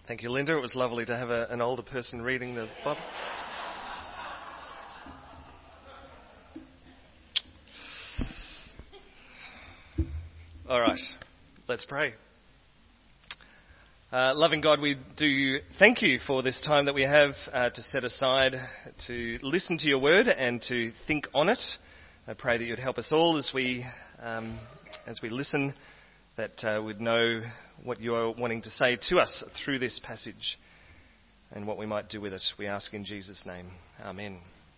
Thank you, Linda. It was lovely to have an older person reading the Bible. All right, let's pray. Loving God, we do thank you for this time that we have to set aside to listen to your word and to think on it. I pray that you'd help us all as we listen, that we'd know what you are wanting to say to us through this passage and what we might do with it. We ask in Jesus' name. Amen.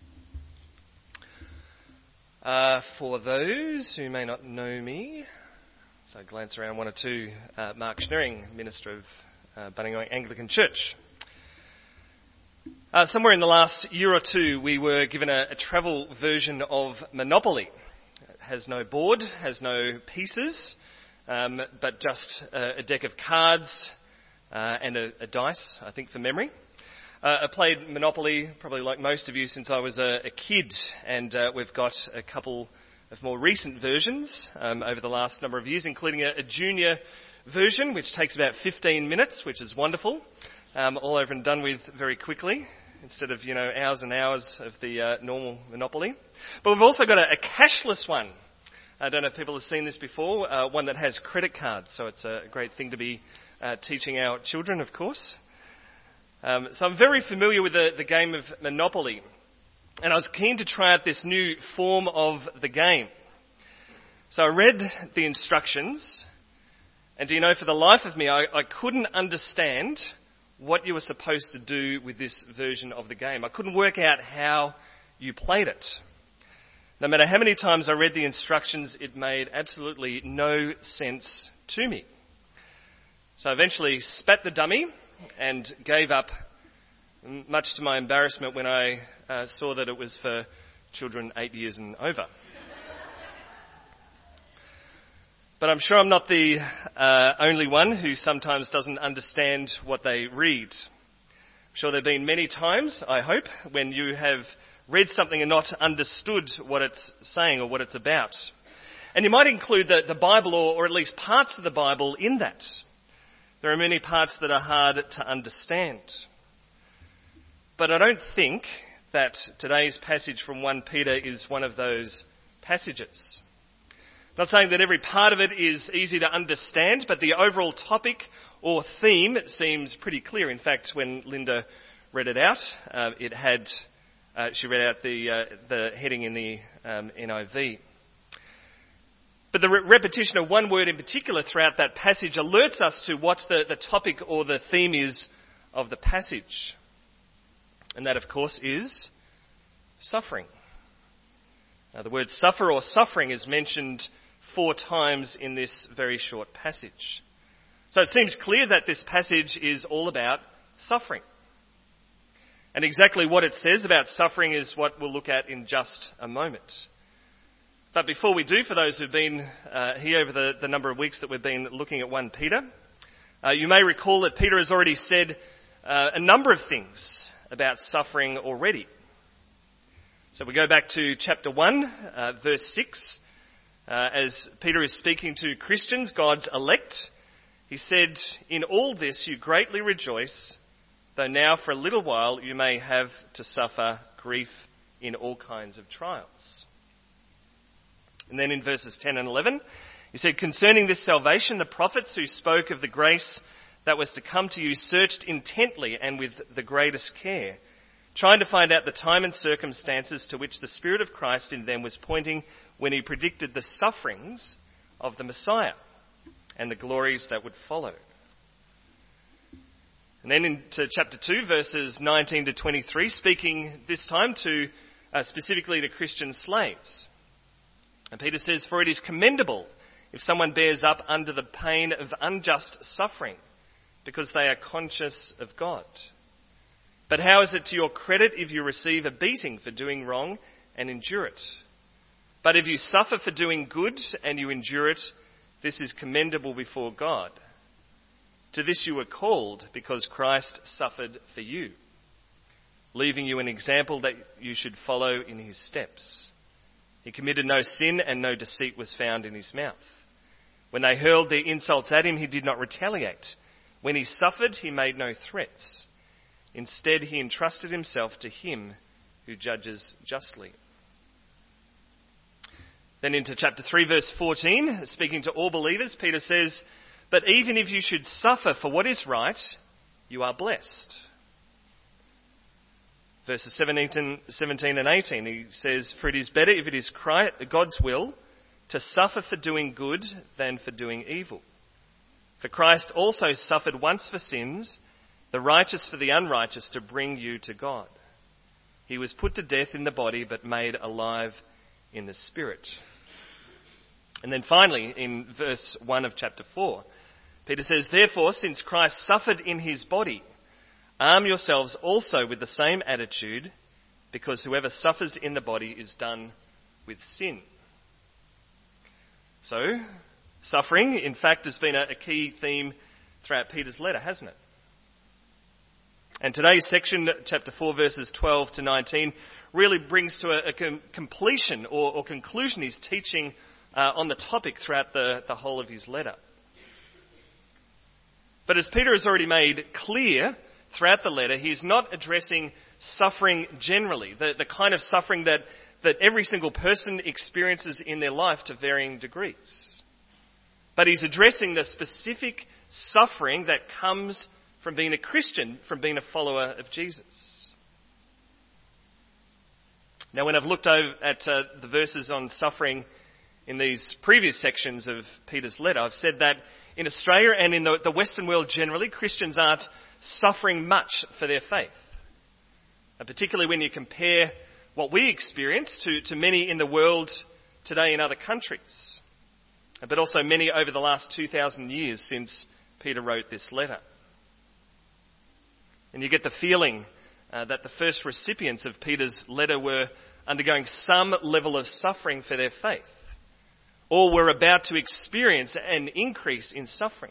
For those who may not know me, so glance around one or two, Mark Schneering, minister of Bunningong Anglican Church. Somewhere in the last year or two, we were given a travel version of Monopoly. It has no board, has no pieces, but just a deck of cards and a dice, I think, for memory. I played Monopoly, probably like most of you, since I was a kid, and we've got a couple of more recent versions over the last number of years, including a junior version, which takes about 15 minutes, which is wonderful, all over and done with very quickly, instead of, hours and hours of the normal Monopoly. But we've also got a cashless one. I don't know if people have seen this before, one that has credit cards, so it's a great thing to be teaching our children, of course. So I'm very familiar with the game of Monopoly, and I was keen to try out this new form of the game. So I read the instructions, and do you know, for the life of me, I couldn't understand what you were supposed to do with this version of the game. I couldn't work out how you played it. No matter how many times I read the instructions, it made absolutely no sense to me. So I eventually spat the dummy and gave up, much to my embarrassment when I saw that it was for children 8 years and over. But I'm sure I'm not the only one who sometimes doesn't understand what they read. I'm sure there have been many times, I hope, when you have read something and not understood what it's saying or what it's about. And you might include the Bible or at least parts of the Bible in that. There are many parts that are hard to understand. But I don't think that today's passage from 1 Peter is one of those passages. I'm not saying that every part of it is easy to understand, but the overall topic or theme seems pretty clear. In fact, when Linda read it out, she read out the heading in the NIV. But the repetition of one word in particular throughout that passage alerts us to what the topic or the theme is of the passage. And that, of course, is suffering. Now, the word suffer or suffering is mentioned 4 times in this very short passage. So it seems clear that this passage is all about suffering. And exactly what it says about suffering is what we'll look at in just a moment. But before we do, for those who've been here over the number of weeks that we've been looking at 1 Peter, you may recall that Peter has already said a number of things about suffering already. So we go back to chapter 1, verse 6. As Peter is speaking to Christians, God's elect, he said, "In all this you greatly rejoice, though now for a little while you may have to suffer grief in all kinds of trials." And then in verses 10 and 11, he said, "Concerning this salvation, the prophets who spoke of the grace that was to come to you searched intently and with the greatest care, trying to find out the time and circumstances to which the Spirit of Christ in them was pointing when he predicted the sufferings of the Messiah and the glories that would follow." And then into chapter 2, verses 19 to 23, speaking this time to specifically to Christian slaves. And Peter says, "For it is commendable if someone bears up under the pain of unjust suffering, because they are conscious of God. But how is it to your credit if you receive a beating for doing wrong and endure it? But if you suffer for doing good and you endure it, this is commendable before God. To this you were called, because Christ suffered for you, leaving you an example that you should follow in his steps. He committed no sin, and no deceit was found in his mouth. When they hurled their insults at him, he did not retaliate. When he suffered, he made no threats. Instead, he entrusted himself to him who judges justly. Then into chapter 3, verse 14, speaking to all believers, Peter says, "But even if you should suffer for what is right, you are blessed." Verses 17 and 18, he says, "For it is better if it is God's will to suffer for doing good than for doing evil. For Christ also suffered once for sins, the righteous for the unrighteous, to bring you to God. He was put to death in the body, but made alive in the spirit." And then finally, in verse 1 of chapter 4, Peter says, "Therefore, since Christ suffered in his body, arm yourselves also with the same attitude, because whoever suffers in the body is done with sin." So, suffering, in fact, has been a key theme throughout Peter's letter, hasn't it? And today's section, chapter 4, verses 12 to 19, really brings to a completion or conclusion his teaching on the topic throughout the whole of his letter. But as Peter has already made clear throughout the letter, he is not addressing suffering generally, the kind of suffering that every single person experiences in their life to varying degrees. But he's addressing the specific suffering that comes from being a Christian, from being a follower of Jesus. Now, when I've looked over at the verses on suffering in these previous sections of Peter's letter, I've said that in Australia and in the Western world generally, Christians aren't suffering much for their faith. Particularly when you compare what we experience to many in the world today in other countries, but also many over the last 2,000 years since Peter wrote this letter. And you get the feeling that the first recipients of Peter's letter were undergoing some level of suffering for their faith, or were about to experience an increase in suffering,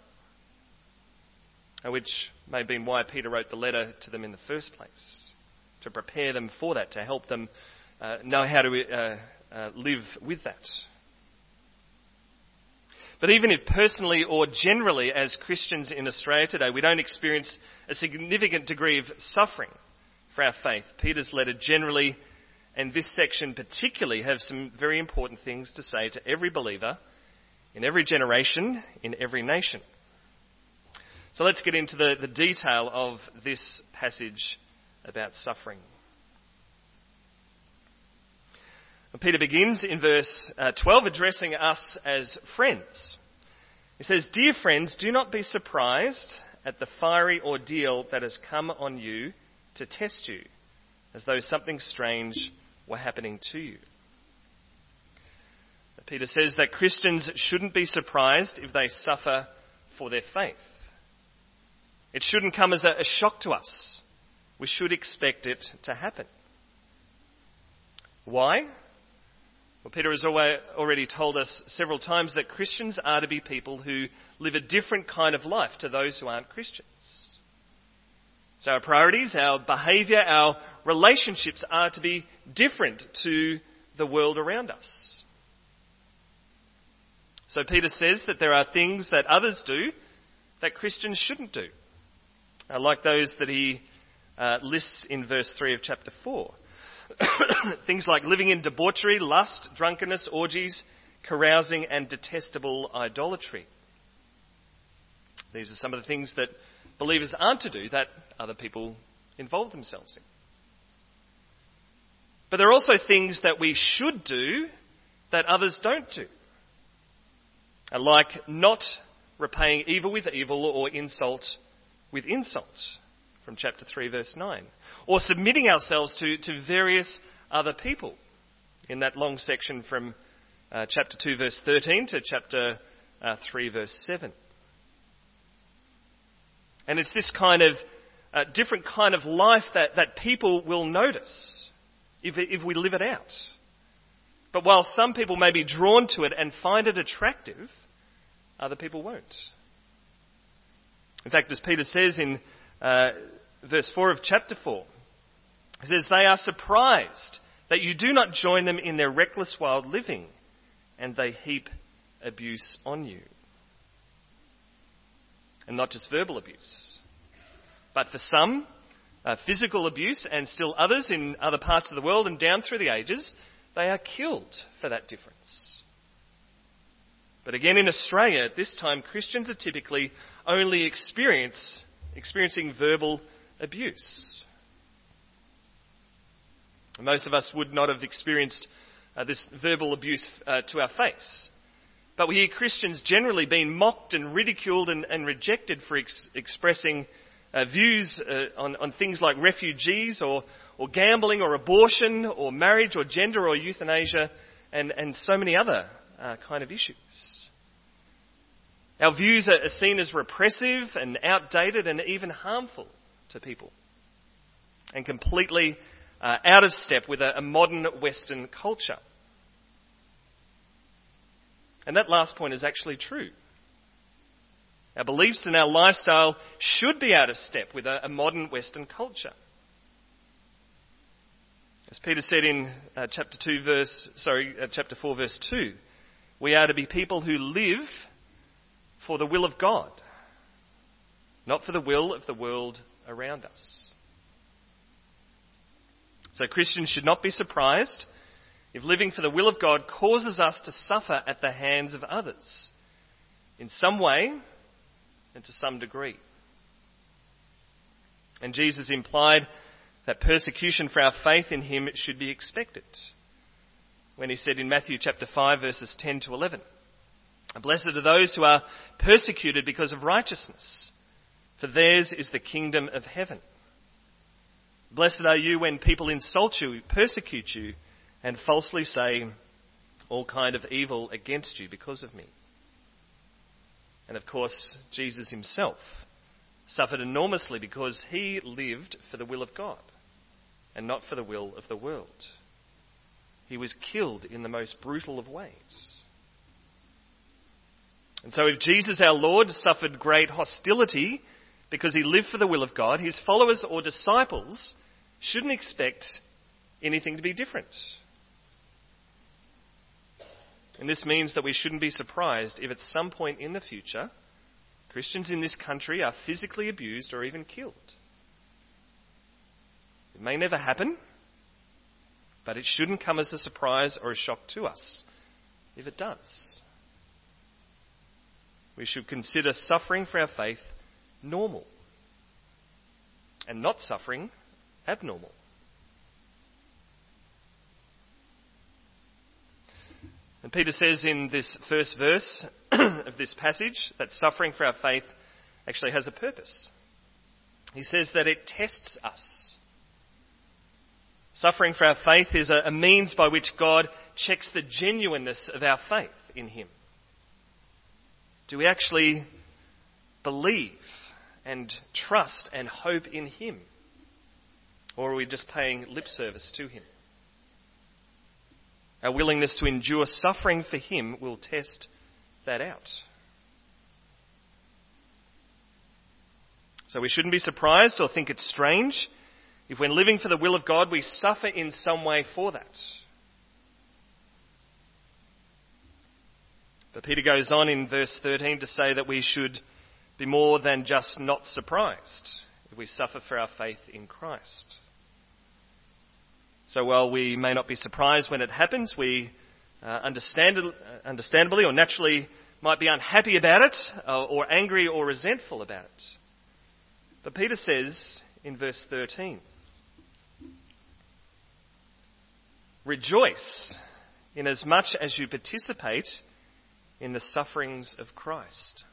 which may have been why Peter wrote the letter to them in the first place, to prepare them for that, to help them know how to live with that. But even if personally or generally as Christians in Australia today we don't experience a significant degree of suffering for our faith, Peter's letter generally, and this section particularly, have some very important things to say to every believer in every generation, in every nation. So let's get into the detail of this passage about suffering. Peter begins in verse 12 addressing us as friends. He says, "Dear friends, do not be surprised at the fiery ordeal that has come on you to test you, as though something strange were happening to you." Peter says that Christians shouldn't be surprised if they suffer for their faith. It shouldn't come as a shock to us. We should expect it to happen. Why? Well, Peter has already told us several times that Christians are to be people who live a different kind of life to those who aren't Christians. So our priorities, our behaviour, our relationships are to be different to the world around us. So Peter says that there are things that others do that Christians shouldn't do, like those that he lists in verse 3 of chapter 4. Things like living in debauchery, lust, drunkenness, orgies, carousing, and detestable idolatry. These are some of the things that believers aren't to do that other people involve themselves in. But there are also things that we should do that others don't do, like not repaying evil with evil or insult with insult, from chapter 3, verse 9. Or submitting ourselves to various other people, in that long section from chapter 2, verse 13 to chapter 3, verse 7. And it's this kind of different kind of life that people will notice if we live it out. But while some people may be drawn to it and find it attractive, other people won't. In fact, as Peter says in verse 4 of chapter 4, he says, "They are surprised that you do not join them in their reckless wild living, and they heap abuse on you." And not just verbal abuse. But for some, physical abuse, and still others in other parts of the world and down through the ages, they are killed for that difference. But again, in Australia, at this time, Christians are typically only experiencing verbal abuse. Most of us would not have experienced this verbal abuse to our face. But we hear Christians generally being mocked and ridiculed and rejected for expressing views on things like refugees or gambling or abortion or marriage or gender or euthanasia and so many other kind of issues. Our views are seen as repressive and outdated and even harmful to people and completely out of step with a modern Western culture. And that last point is actually true. Our beliefs and our lifestyle should be out of step with a modern Western culture. As Peter said in chapter 4 verse 2, we are to be people who live for the will of God, not for the will of the world around us. So Christians should not be surprised if living for the will of God causes us to suffer at the hands of others in some way and to some degree. And Jesus implied that persecution for our faith in him should be expected when he said in Matthew chapter 5 verses 10 to 11, "Blessed are those who are persecuted because of righteousness, for theirs is the kingdom of heaven. Blessed are you when people insult you, persecute you, and falsely say all kind of evil against you because of me." And of course, Jesus himself suffered enormously because he lived for the will of God and not for the will of the world. He was killed in the most brutal of ways. And so if Jesus our Lord suffered great hostility because he lived for the will of God, his followers or disciples shouldn't expect anything to be different. And this means that we shouldn't be surprised if at some point in the future, Christians in this country are physically abused or even killed. It may never happen, but it shouldn't come as a surprise or a shock to us if it does. We should consider suffering for our faith normal and not suffering abnormal. And Peter says in this first verse of this passage that suffering for our faith actually has a purpose. He says that it tests us. Suffering for our faith is a means by which God checks the genuineness of our faith in him. Do we actually believe and trust and hope in him? Or are we just paying lip service to him? Our willingness to endure suffering for him will test that out. So we shouldn't be surprised or think it's strange if when living for the will of God we suffer in some way for that. But Peter goes on in verse 13 to say that we should be more than just not surprised if we suffer for our faith in Christ. So while we may not be surprised when it happens, we understandably or naturally might be unhappy about it or angry or resentful about it. But Peter says in verse 13, "Rejoice inasmuch as you participate in the sufferings of Christ."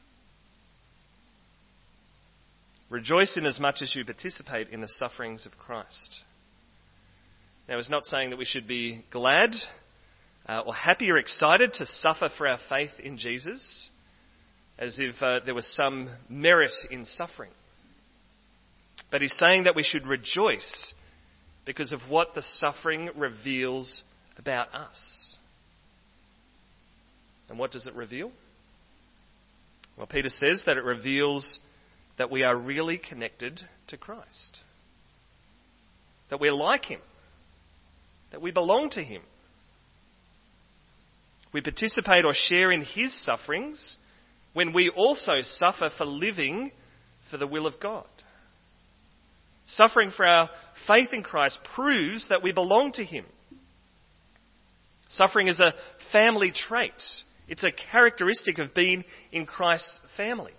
Rejoice inasmuch as you participate in the sufferings of Christ. Now, it's not saying that we should be glad or happy or excited to suffer for our faith in Jesus, as if there was some merit in suffering. But he's saying that we should rejoice because of what the suffering reveals about us. And what does it reveal? Well, Peter says that it reveals that we are really connected to Christ. That we're like him. That we belong to him. We participate or share in his sufferings when we also suffer for living for the will of God. Suffering for our faith in Christ proves that we belong to him. Suffering is a family trait. It's a characteristic of being in Christ's family.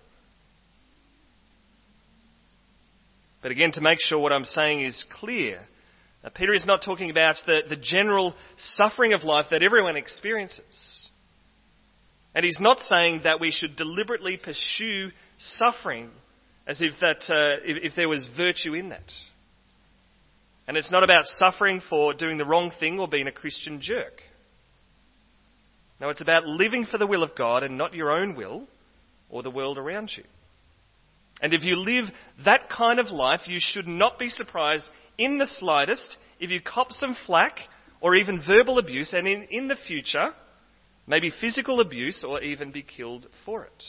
But again, to make sure what I'm saying is clear, Peter is not talking about the general suffering of life that everyone experiences. And he's not saying that we should deliberately pursue suffering as if there was virtue in that. And it's not about suffering for doing the wrong thing or being a Christian jerk. No, it's about living for the will of God and not your own will or the world around you. And if you live that kind of life, you should not be surprised in the slightest if you cop some flack or even verbal abuse, and in the future, maybe physical abuse, or even be killed for it.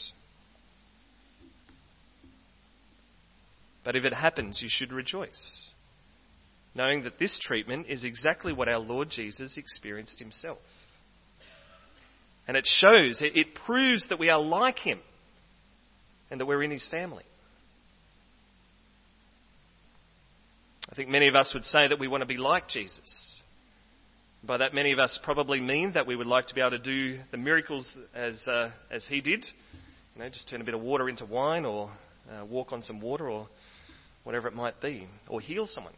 But if it happens, you should rejoice, knowing that this treatment is exactly what our Lord Jesus experienced himself. And it shows, it proves that we are like him and that we're in his family. I think many of us would say that we want to be like Jesus. By that, many of us probably mean that we would like to be able to do the miracles as he did. You know, just turn a bit of water into wine, or walk on some water, or whatever it might be, or heal someone.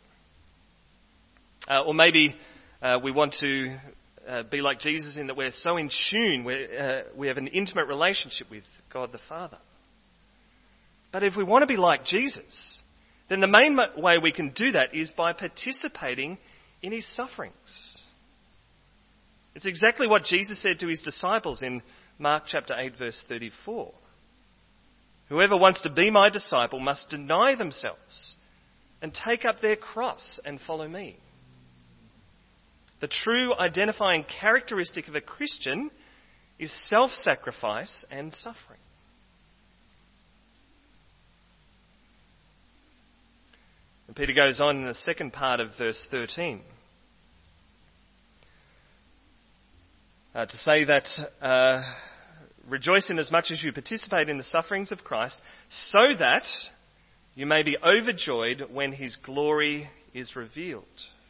Or maybe we want to be like Jesus in that we're so in tune, we have an intimate relationship with God the Father. But if we want to be like Jesus, then the main way we can do that is by participating in his sufferings. It's exactly what Jesus said to his disciples in Mark chapter 8, verse 34. Whoever wants to be my disciple must deny themselves and take up their cross and follow me. The true identifying characteristic of a Christian is self-sacrifice and suffering. And Peter goes on in the second part of verse 13 to say that rejoice in as much as you participate in the sufferings of Christ, so that you may be overjoyed when his glory is revealed.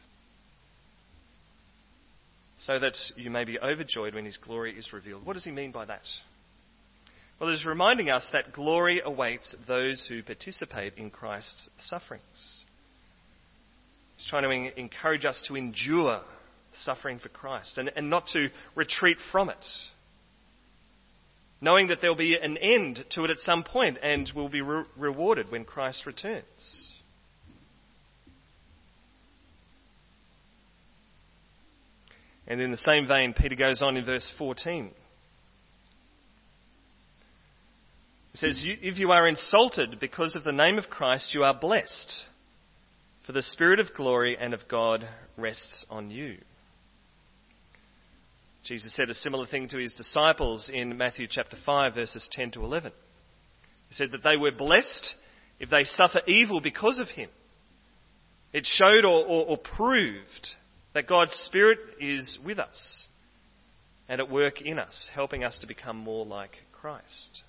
So that you may be overjoyed when his glory is revealed. What does he mean by that? Well, he's reminding us that glory awaits those who participate in Christ's sufferings. He's trying to encourage us to endure suffering for Christ and not to retreat from it, knowing that there'll be an end to it at some point and we'll be rewarded when Christ returns. And in the same vein, Peter goes on in verse 14. He says, if you are insulted because of the name of Christ, you are blessed, for the Spirit of glory and of God rests on you. Jesus said a similar thing to his disciples in Matthew chapter 5, verses 10 to 11. He said that they were blessed if they suffer evil because of him. It showed or proved that God's Spirit is with us and at work in us, helping us to become more like Christ.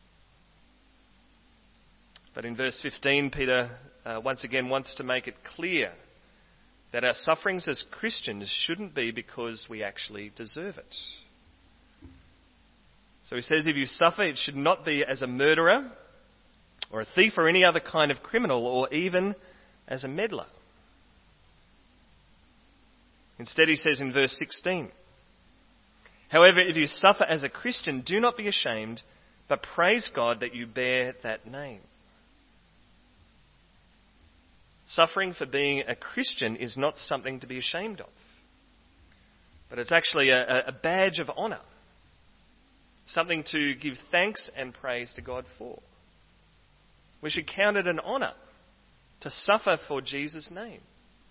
But in verse 15, Peter once again wants to make it clear that our sufferings as Christians shouldn't be because we actually deserve it. So he says if you suffer, it should not be as a murderer or a thief or any other kind of criminal or even as a meddler. Instead, he says in verse 16, however, if you suffer as a Christian, do not be ashamed, but praise God that you bear that name. Suffering for being a Christian is not something to be ashamed of, but it's actually a badge of honour, something to give thanks and praise to God for. We should count it an honour to suffer for Jesus' name.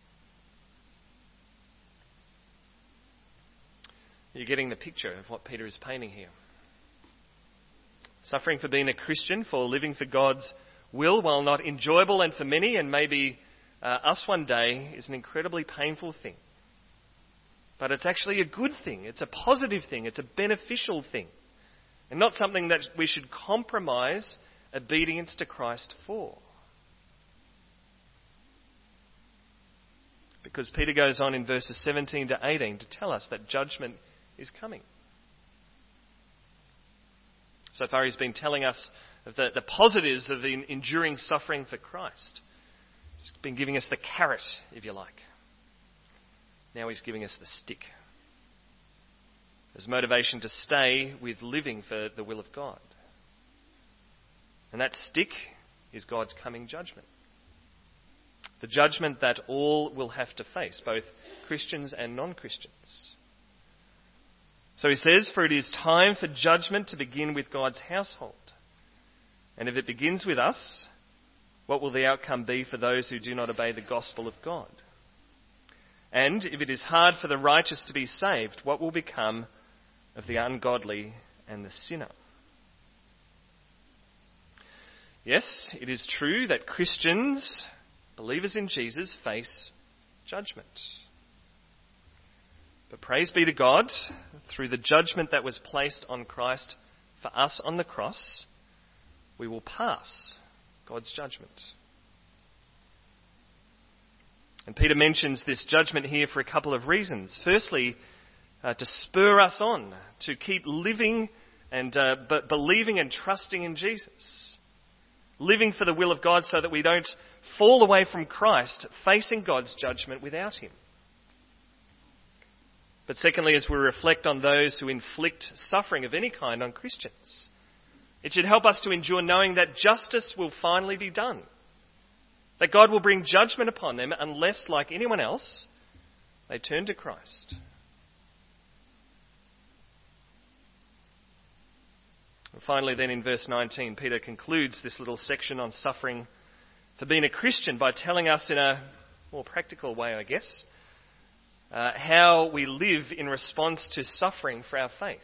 You're getting the picture of what Peter is painting here. Suffering for being a Christian, for living for God's will, while not enjoyable and for many, and maybe us one day, is an incredibly painful thing. But it's actually a good thing. It's a positive thing. It's a beneficial thing. and not something that we should compromise obedience to Christ for. Because Peter goes on in verses 17 to 18 to tell us that judgment is coming. So far he's been telling us of the positives of enduring suffering for Christ. He's been giving us the carrot, if you like. Now he's giving us the stick as motivation to stay with living for the will of God. And that stick is God's coming judgment. The judgment that all will have to face, both Christians and non-Christians. So he says, "For it is time for judgment to begin with God's household. And if it begins with us, what will the outcome be for those who do not obey the gospel of God? And if it is hard for the righteous to be saved, what will become of the ungodly and the sinner?" Yes, it is true that Christians, believers in Jesus, face judgment. But praise be to God, through the judgment that was placed on Christ for us on the cross, we will pass God's judgment. And Peter mentions this judgment here for a couple of reasons. Firstly, to spur us on to keep living and believing and trusting in Jesus. Living for the will of God so that we don't fall away from Christ, facing God's judgment without him. But secondly, as we reflect on those who inflict suffering of any kind on Christians, it should help us to endure knowing that justice will finally be done. That God will bring judgment upon them unless, like anyone else, they turn to Christ. And finally then in verse 19, Peter concludes this little section on suffering for being a Christian by telling us in a more practical way, I guess, how we live in response to suffering for our faith.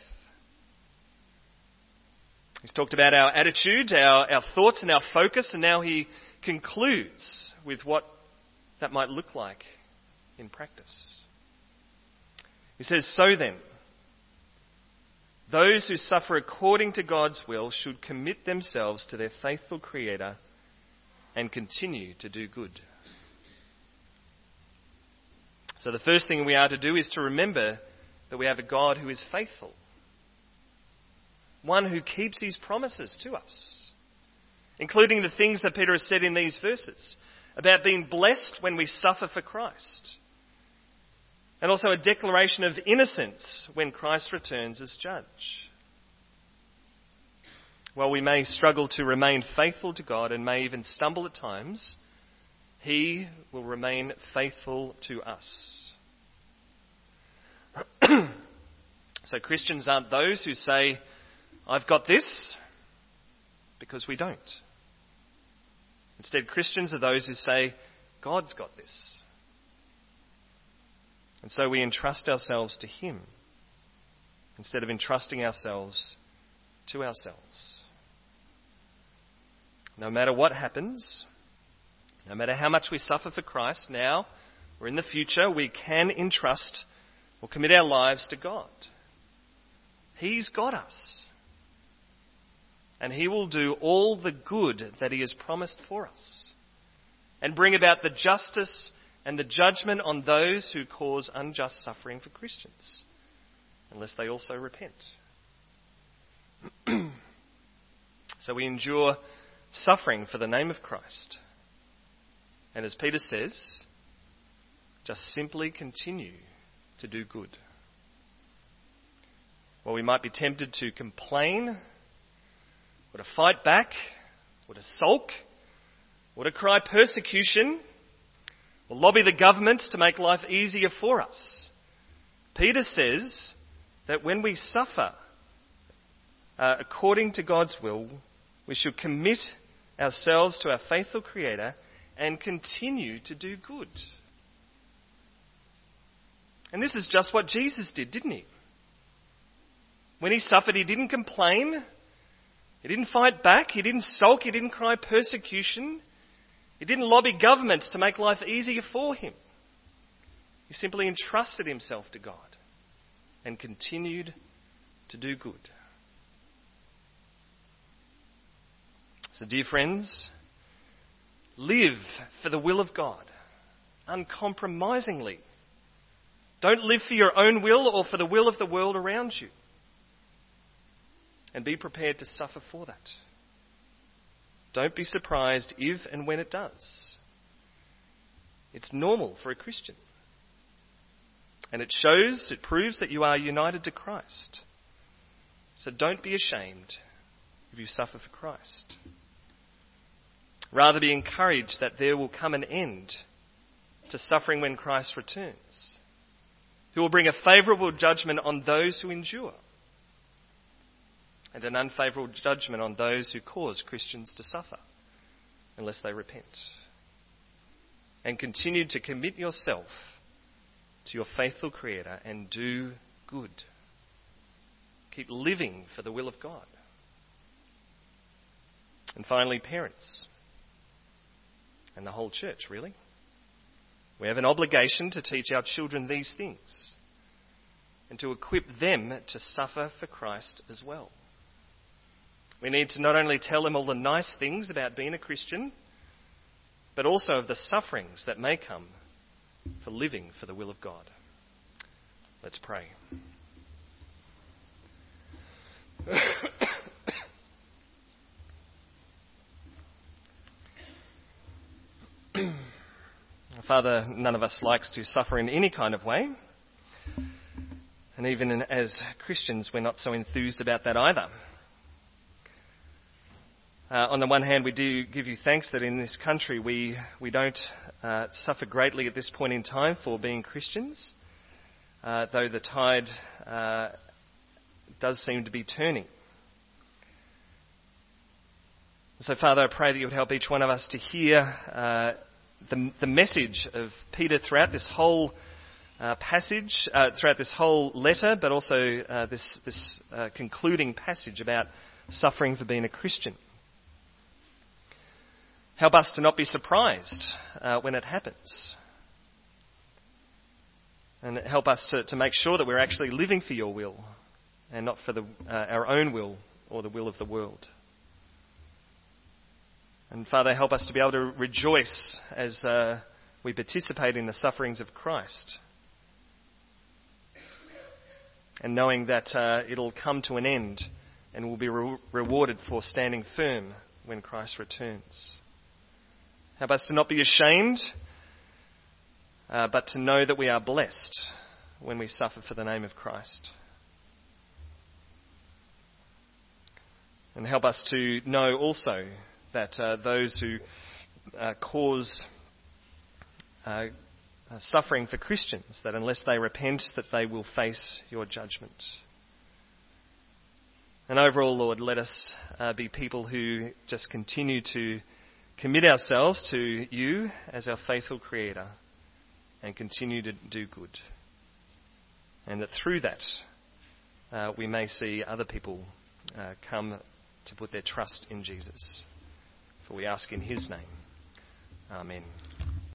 He's talked about our attitude, our thoughts and our focus, and now he concludes with what that might look like in practice. He says, "So then, those who suffer according to God's will should commit themselves to their faithful Creator and continue to do good." So the first thing we are to do is to remember that we have a God who is faithful. One who keeps his promises to us, including the things that Peter has said in these verses about being blessed when we suffer for Christ, and also a declaration of innocence when Christ returns as judge. While we may struggle to remain faithful to God and may even stumble at times, he will remain faithful to us. So Christians aren't those who say, "I've got this," because we don't. Instead, Christians are those who say, "God's got this." And so we entrust ourselves to him instead of entrusting ourselves to ourselves. No matter what happens, no matter how much we suffer for Christ now or in the future, we can entrust or commit our lives to God. He's got us. And he will do all the good that he has promised for us and bring about the justice and the judgment on those who cause unjust suffering for Christians, unless they also repent. So we endure suffering for the name of Christ. And as Peter says, just simply continue to do good. While we might be tempted to complain, or to fight back, or to sulk, or to cry persecution, or lobby the government to make life easier for us, Peter says that when we suffer according to God's will, we should commit ourselves to our faithful Creator and continue to do good. And this is just what Jesus did, didn't he? When he suffered, he didn't complain. He didn't fight back. He didn't sulk. He didn't cry persecution. He didn't lobby governments to make life easier for him. He simply entrusted himself to God and continued to do good. So, dear friends, live for the will of God, uncompromisingly. Don't live for your own will or for the will of the world around you. And be prepared to suffer for that. Don't be surprised if and when it does. It's normal for a Christian. And it proves that you are united to Christ. So don't be ashamed if you suffer for Christ. Rather be encouraged that there will come an end to suffering when Christ returns, who will bring a favourable judgment on those who endure, and an unfavourable judgment on those who cause Christians to suffer, unless they repent. And continue to commit yourself to your faithful Creator and do good. Keep living for the will of God. And finally, parents, and the whole church, really. We have an obligation to teach our children these things and to equip them to suffer for Christ as well. We need to not only tell them all the nice things about being a Christian, but also of the sufferings that may come for living for the will of God. Let's pray. Father, none of us likes to suffer in any kind of way. And even as Christians, we're not so enthused about that either. On the one hand, we do give you thanks that in this country we don't suffer greatly at this point in time for being Christians, though the tide does seem to be turning. So, Father, I pray that you would help each one of us to hear the message of Peter throughout this whole passage, throughout this whole letter, but also this concluding passage about suffering for being a Christian. Help us to not be surprised when it happens. And help us to make sure that we're actually living for your will and not for our own will or the will of the world. And Father, help us to be able to rejoice as we participate in the sufferings of Christ. And knowing that it'll come to an end and we'll be rewarded for standing firm when Christ returns. Help us to not be ashamed, but to know that we are blessed when we suffer for the name of Christ. And help us to know also that those who cause suffering for Christians, that unless they repent, that they will face your judgment. And overall, Lord, let us be people who just continue to commit ourselves to you as our faithful Creator and continue to do good. And that through that, we may see other people come to put their trust in Jesus. For we ask in his name. Amen.